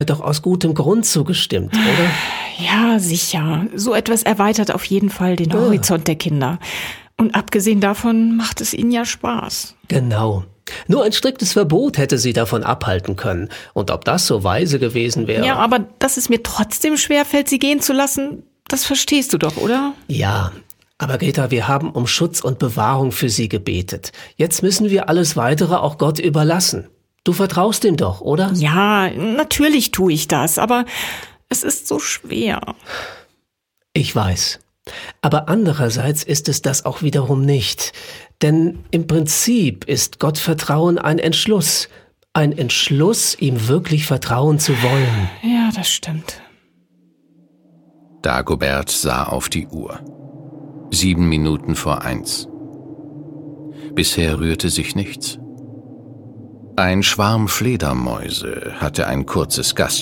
Doch aus gutem Grund zugestimmt, oder? Ja, sicher. So etwas erweitert auf jeden Fall den Horizont der Kinder. Und abgesehen davon macht es ihnen ja Spaß. Genau. Nur ein striktes Verbot hätte sie davon abhalten können. Und ob das so weise gewesen wäre... Ja, aber dass es mir trotzdem schwerfällt, sie gehen zu lassen, das verstehst du doch, oder? Ja, aber Greta, wir haben um Schutz und Bewahrung für sie gebetet. Jetzt müssen wir alles Weitere auch Gott überlassen. Du vertraust ihm doch, oder? Ja, natürlich tue ich das, aber es ist so schwer. Ich weiß. Aber andererseits ist es das auch wiederum nicht. Denn im Prinzip ist Gottvertrauen ein Entschluss. Ein Entschluss, ihm wirklich vertrauen zu wollen. Ja, das stimmt. Dagobert sah auf die Uhr. 7 Minuten vor 1. Bisher rührte sich nichts. Ein Schwarm Fledermäuse hatte ein kurzes Gastspiel